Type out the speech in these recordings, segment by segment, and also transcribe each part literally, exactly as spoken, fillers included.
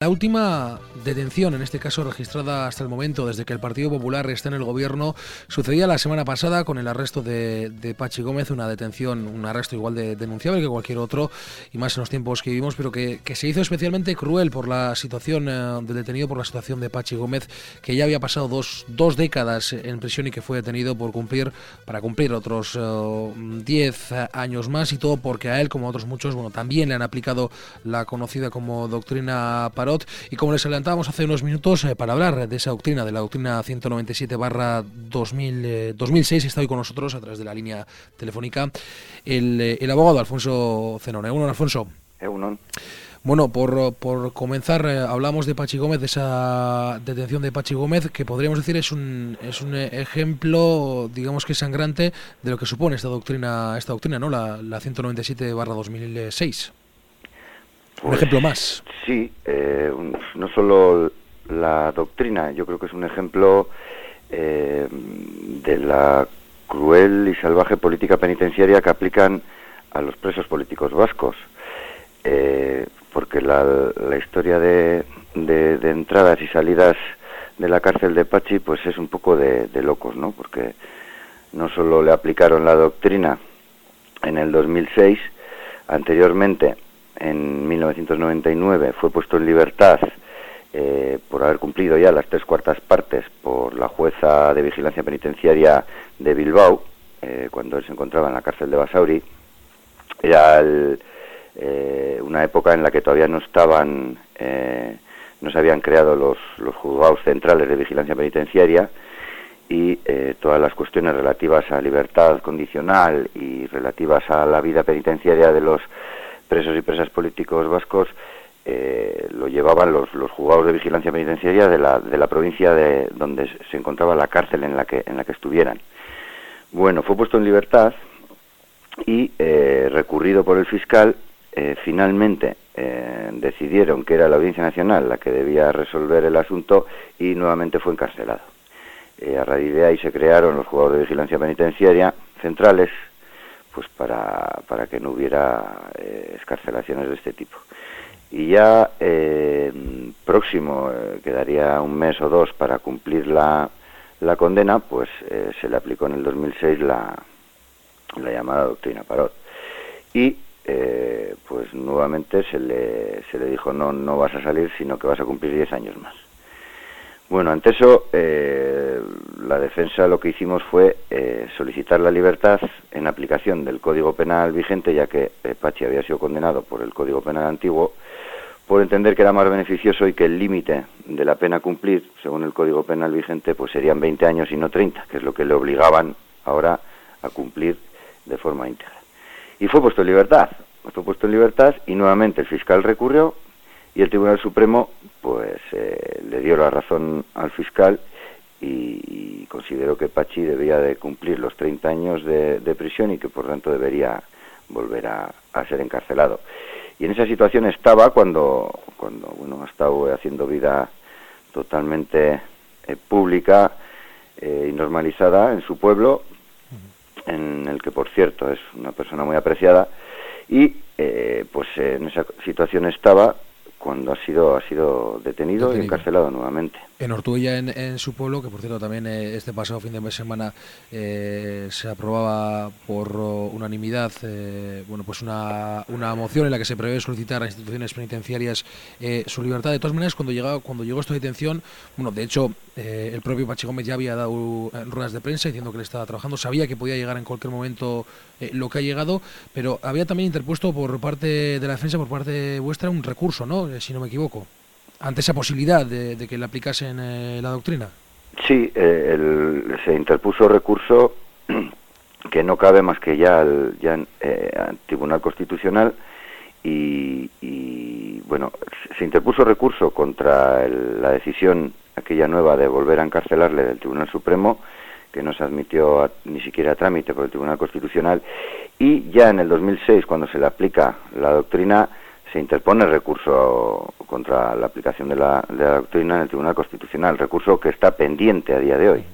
última detención, en este caso registrada hasta el momento, desde que el Partido Popular está en el gobierno, sucedía la semana pasada con el arresto de, de Pachi Gómez, una detención, un arresto igual de denunciable que cualquier otro, y más en los tiempos que vivimos, pero que, que se hizo especialmente cruel por la situación eh, del detenido, por la situación de Pachi Gómez, que ya había pasado dos, dos décadas en prisión y que fue detenido por cumplir, para cumplir otros eh, diez años más, y todo porque a él, como a otros muchos, bueno, también le han aplicado la conocida como doctrina Parot. Y como les adelantábamos hace unos minutos, eh, para hablar de esa doctrina, de la doctrina ciento noventa y siete barra dos mil seis, está hoy con nosotros a través de la línea telefónica el, el abogado Alfonso Zenón. Egunon, Alfonso. Egunon. Bueno, por, por comenzar, eh, hablamos de Pachi Gómez, de esa detención de Pachi Gómez, que podríamos decir es un es un ejemplo, digamos que sangrante, de lo que supone esta doctrina, esta doctrina, ¿no? La, la ciento noventa y siete barra dos mil seis. Un Pues, ejemplo más. Sí, eh, no solo la doctrina, yo creo que es un ejemplo eh, de la cruel y salvaje política penitenciaria que aplican a los presos políticos vascos. Eh, porque la, la historia de, de, de entradas y salidas de la cárcel de Pachi pues es un poco de, de locos, ¿no? Porque no solo le aplicaron la doctrina en el dos mil seis, anteriormente, en mil novecientos noventa y nueve, fue puesto en libertad eh, por haber cumplido ya las tres cuartas partes por la jueza de vigilancia penitenciaria de Bilbao, eh, cuando él se encontraba en la cárcel de Basauri. Era el, eh, una época en la que todavía no estaban, eh, no se habían creado los, los juzgados centrales de vigilancia penitenciaria, y eh, todas las cuestiones relativas a libertad condicional y relativas a la vida penitenciaria de los presos y presas políticos vascos eh, lo llevaban los, los juzgados de vigilancia penitenciaria de la, de la provincia de donde se encontraba la cárcel en la que, en la que estuvieran. Bueno, fue puesto en libertad y eh, recurrido por el fiscal, eh, finalmente eh, decidieron que era la Audiencia Nacional la que debía resolver el asunto y nuevamente fue encarcelado. Eh, a raíz de ahí se crearon los juzgados de vigilancia penitenciaria centrales, pues para, para que no hubiera eh, excarcelaciones de este tipo. Y ya eh, próximo, eh, quedaría un mes o dos para cumplir la, la condena, pues eh, se le aplicó en el dos mil seis la, la llamada doctrina Parot. Y eh, pues nuevamente se le, se le dijo no, no vas a salir, sino que vas a cumplir diez años más. Bueno, ante eso, eh, la defensa lo que hicimos fue eh, solicitar la libertad en aplicación del Código Penal vigente, ya que eh, Pachi había sido condenado por el Código Penal antiguo, por entender que era más beneficioso y que el límite de la pena a cumplir, según el Código Penal vigente, pues serían veinte años y no treinta, que es lo que le obligaban ahora a cumplir de forma íntegra. Y fue puesto en libertad, fue puesto en libertad y nuevamente el fiscal recurrió y el Tribunal Supremo pues eh, le dio la razón al fiscal y, y consideró que Pachi debía de cumplir los treinta años de, de prisión y que por tanto debería volver a, a ser encarcelado. Y en esa situación estaba cuando, cuando bueno, ha estado haciendo vida totalmente eh, pública eh, y normalizada en su pueblo, en el que por cierto es una persona muy apreciada, y eh, pues en esa situación estaba cuando ha sido ha sido detenido, detenido. y encarcelado nuevamente. En Ortuella, en, en su pueblo, que por cierto también eh, este pasado fin de semana eh, se aprobaba por uh, unanimidad eh, bueno pues una, una moción en la que se prevé solicitar a instituciones penitenciarias eh, su libertad. De todas maneras, cuando llegaba, cuando llegó esta detención, bueno, de hecho eh, el propio Pachi Gómez ya había dado eh, ruedas de prensa diciendo que él estaba trabajando, sabía que podía llegar en cualquier momento eh, lo que ha llegado, pero había también interpuesto por parte de la defensa, por parte vuestra, un recurso, ¿no? Si no me equivoco, ante esa posibilidad de, de que le aplicasen eh, la doctrina. Sí, eh, el, se interpuso recurso que no cabe más que ya al, ya, eh, al Tribunal Constitucional y, y, bueno, se interpuso recurso contra el, la decisión aquella nueva de volver a encarcelarle del Tribunal Supremo, que no se admitió a, ni siquiera a trámite por el Tribunal Constitucional, y ya en el dos mil seis, cuando se le aplica la doctrina, se interpone recurso contra la aplicación de la, de la doctrina en el Tribunal Constitucional, recurso que está pendiente a día de hoy.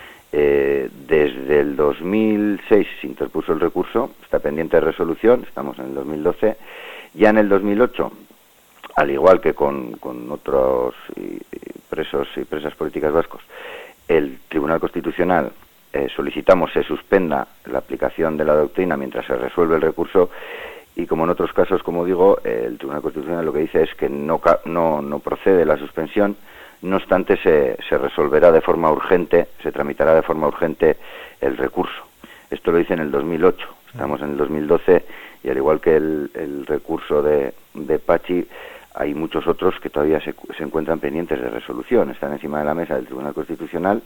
Eh, desde el dos mil seis se interpuso el recurso, está pendiente de resolución, estamos en el dos mil doce, ya en el dos mil ocho al igual que con, con otros y, y presos y presas políticas vascos, el Tribunal Constitucional eh, solicitamos se suspenda la aplicación de la doctrina mientras se resuelve el recurso, y como en otros casos, como digo, eh, el Tribunal Constitucional lo que dice es que no, no, no procede la suspensión. No obstante, se, se resolverá de forma urgente, se tramitará de forma urgente el recurso. Esto lo dice en el dos mil ocho, estamos en el dos mil doce, y al igual que el, el recurso de, de Pachi, hay muchos otros que todavía se, se encuentran pendientes de resolución, están encima de la mesa del Tribunal Constitucional,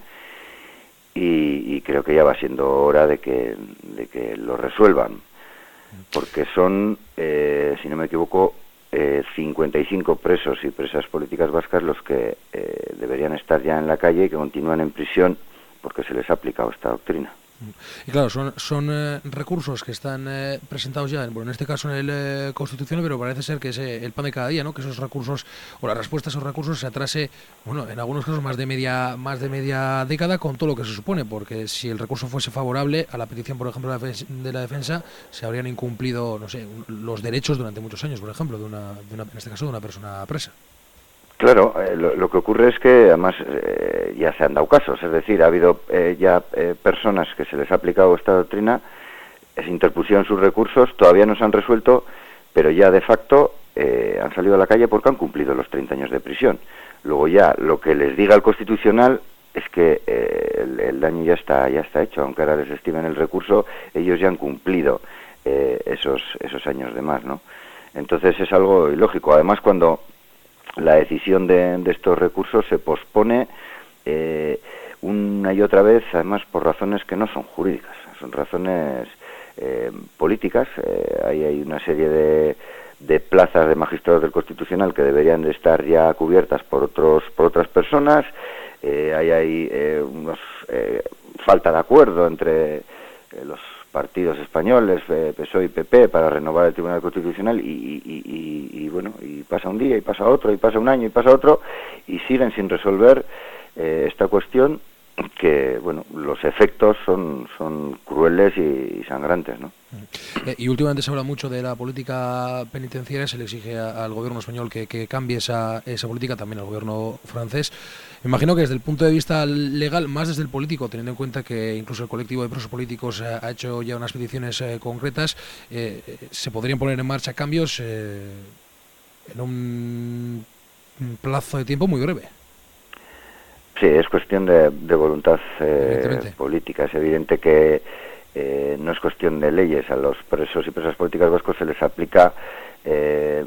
y, y creo que ya va siendo hora de que, de que lo resuelvan, porque son, eh, si no me equivoco, Eh, cincuenta y cinco presos y presas políticas vascas los que eh, deberían estar ya en la calle y que continúan en prisión porque se les ha aplicado esta doctrina. Y claro, son, son eh, recursos que están eh, presentados ya, bueno, en este caso en el eh, Constitucional, pero parece ser que es eh, el pan de cada día, ¿no? Que esos recursos, o la respuesta a esos recursos se atrase, bueno, en algunos casos más de media más de media década con todo lo que se supone, porque si el recurso fuese favorable a la petición, por ejemplo, de la defensa, de la defensa se habrían incumplido, no sé, los derechos durante muchos años, por ejemplo, de una, de una en este caso de una persona presa. Claro, eh, lo, lo que ocurre es que además eh, ya se han dado casos, es decir, ha habido eh, ya eh, personas que se les ha aplicado esta doctrina, se interpusieron sus recursos, todavía no se han resuelto, pero ya de facto eh, han salido a la calle porque han cumplido los treinta años de prisión. Luego ya lo que les diga el Constitucional es que eh, el, el daño ya está ya está hecho, aunque ahora les estimen el recurso, ellos ya han cumplido eh, esos esos años de más, ¿no? Entonces es algo ilógico. Además, cuando la decisión de, de estos recursos se pospone eh, una y otra vez, además por razones que no son jurídicas, son razones eh, políticas. Eh, ahí hay una serie de, de plazas de magistrados del Constitucional que deberían de estar ya cubiertas por otros por otras personas. Eh, ahí hay eh, unos eh, falta de acuerdo entre eh, los partidos españoles, P S O E y P P, para renovar el Tribunal Constitucional, y, y, y, y bueno, y pasa un día, y pasa otro, y pasa un año, y pasa otro, y siguen sin resolver eh, esta cuestión, que, bueno, los efectos son, son crueles y, y sangrantes, ¿no? Eh, y últimamente se habla mucho de la política penitenciaria, se le exige a, al gobierno español que, que cambie esa, esa política, también al gobierno francés. Me imagino que desde el punto de vista legal, más desde el político, teniendo en cuenta que incluso el colectivo de presos políticos eh, ha hecho ya unas peticiones eh, concretas, eh, se podrían poner en marcha cambios eh, en un plazo de tiempo muy breve. Sí, es cuestión de, de voluntad eh, política. Es evidente que eh, no es cuestión de leyes. A los presos y presas políticas vascos se les aplica eh,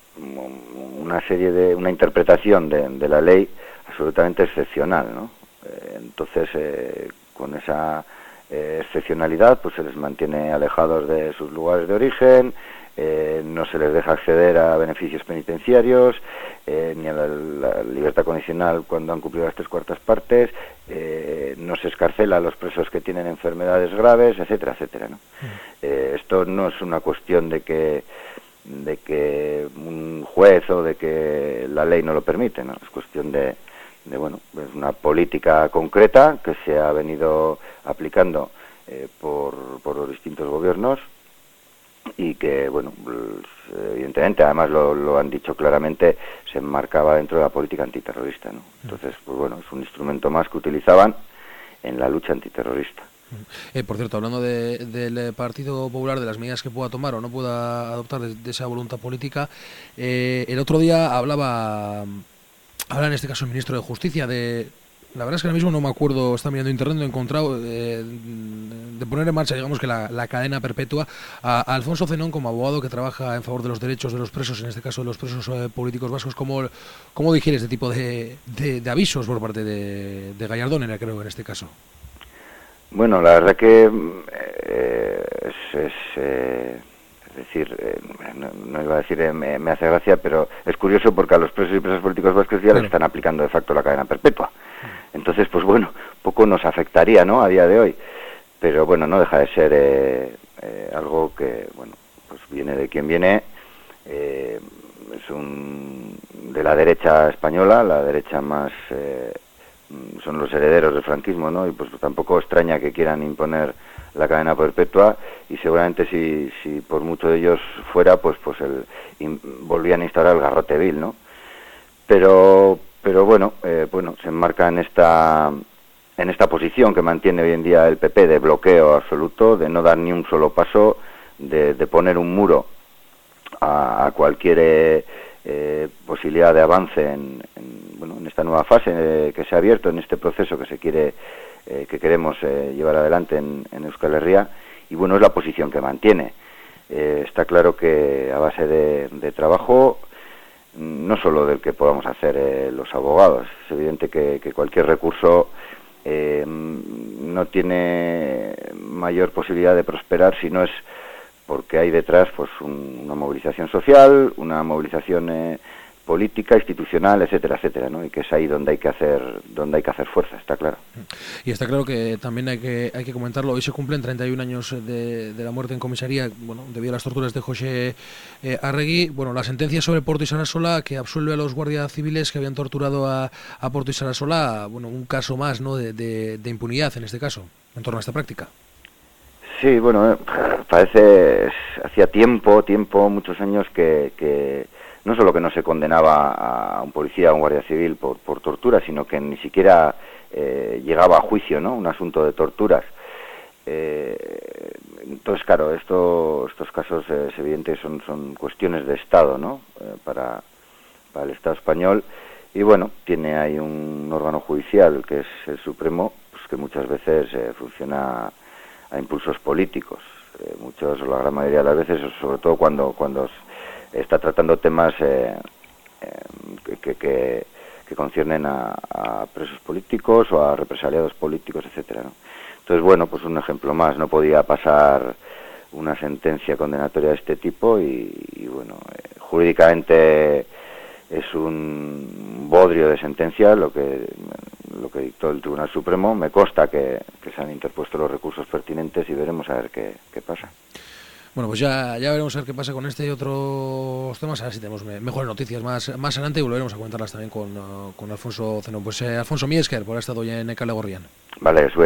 una serie de una interpretación de, de la ley absolutamente excepcional, ¿no? Eh, entonces, eh, con esa eh, excepcionalidad, pues se les mantiene alejados de sus lugares de origen, eh, no se les deja acceder a beneficios penitenciarios, eh, ni a la, la libertad condicional cuando han cumplido las tres cuartas partes, eh, no se escarcela a los presos que tienen enfermedades graves, etcétera, etcétera, ¿no? Eh, esto no es una cuestión de que de que un juez o de que la ley no lo permite, ¿no? Es cuestión de, de bueno, es una política concreta que se ha venido aplicando eh, por, por los distintos gobiernos, y que, bueno, pues, evidentemente, además lo, lo han dicho claramente, se enmarcaba dentro de la política antiterrorista, ¿no? Entonces, pues bueno, es un instrumento más que utilizaban en la lucha antiterrorista. Eh, por cierto, hablando de, del Partido Popular, de las medidas que pueda tomar o no pueda adoptar de, de esa voluntad política, eh, el otro día hablaba, habla en este caso el ministro de Justicia de... La verdad es que ahora mismo no me acuerdo, está mirando internet, no he encontrado, eh, de poner en marcha, digamos que la, la cadena perpetua a, a Alfonso Zenón, como abogado que trabaja en favor de los derechos de los presos, en este caso de los presos eh, políticos vascos. ¿Cómo, cómo digiere este tipo de, de, de avisos por parte de, de Gallardón, era, creo, en este caso? Bueno, la verdad que eh, es... es eh... Es decir, eh, no, no iba a decir eh, me, me hace gracia, pero es curioso porque a los presos y presas políticos vascos ya les están aplicando de facto la cadena perpetua. Entonces, pues bueno, poco nos afectaría, ¿no?, a día de hoy. Pero bueno, no deja de ser eh, eh, algo que, bueno, pues viene de quien viene. Eh, es un de la derecha española, la derecha más eh, son los herederos del franquismo, ¿no? Y pues tampoco extraña que quieran imponer la cadena perpetua, y seguramente si, si por mucho de ellos fuera, pues pues el, in, volvían a instaurar el garrote vil, ¿no? Pero pero bueno, eh, bueno, se enmarca en esta en esta posición que mantiene hoy en día el P P de bloqueo absoluto, de no dar ni un solo paso, de, de poner un muro a, a cualquier eh, eh, posibilidad de avance en, en, bueno, en esta nueva fase eh, que se ha abierto, en este proceso que se quiere eh, que queremos eh, llevar adelante en, en Euskal Herria, y bueno, es la posición que mantiene. Eh, está claro que a base de, de trabajo, no solo del que podamos hacer eh, los abogados, es evidente que, que cualquier recurso eh, no tiene mayor posibilidad de prosperar si no es porque hay detrás pues un, una movilización social, una movilización eh, política, institucional, etcétera, etcétera, ¿no? Y que es ahí donde hay que hacer donde hay que hacer fuerza, está claro. Y está claro que también hay que hay que comentarlo. Hoy se cumplen treinta y un años de, de la muerte en comisaría, bueno, debido a las torturas de José eh, Arregui. Bueno, la sentencia sobre Porto y Sarasola, que absuelve a los guardias civiles que habían torturado a, a Porto y Sarasola, bueno, un caso más, ¿no?, de, de, de impunidad en este caso, en torno a esta práctica. Sí, bueno, eh, parece hacía tiempo, tiempo, muchos años que, que no solo que no se condenaba a un policía, a un guardia civil por, por tortura, sino que ni siquiera eh, llegaba a juicio, ¿no?, un asunto de torturas. Eh, entonces, claro, esto, estos casos eh, es evidente son, son cuestiones de Estado, ¿no?, eh, para, para el Estado español, y bueno, tiene ahí un órgano judicial que es el Supremo, pues que muchas veces eh, funciona a impulsos políticos, eh, muchos, o la gran mayoría de las veces, sobre todo cuando cuando está tratando temas eh, eh, que, que, que conciernen a, a presos políticos o a represaliados políticos, etcétera, ¿no? Entonces, bueno, pues un ejemplo más, no podía pasar una sentencia condenatoria de este tipo y, y bueno, eh, jurídicamente es un bodrio de sentencia lo que lo que dictó el Tribunal Supremo. Me consta que, que se han interpuesto los recursos pertinentes y veremos a ver qué, qué pasa. Bueno, pues ya, ya veremos a ver qué pasa con este y otros temas, a ver si tenemos mejores noticias más más adelante y volveremos a comentarlas también con, uh, con Alfonso Zenón. Pues eh, Alfonso, mi esker por haber estado hoy en Kale Gorrian. Vale,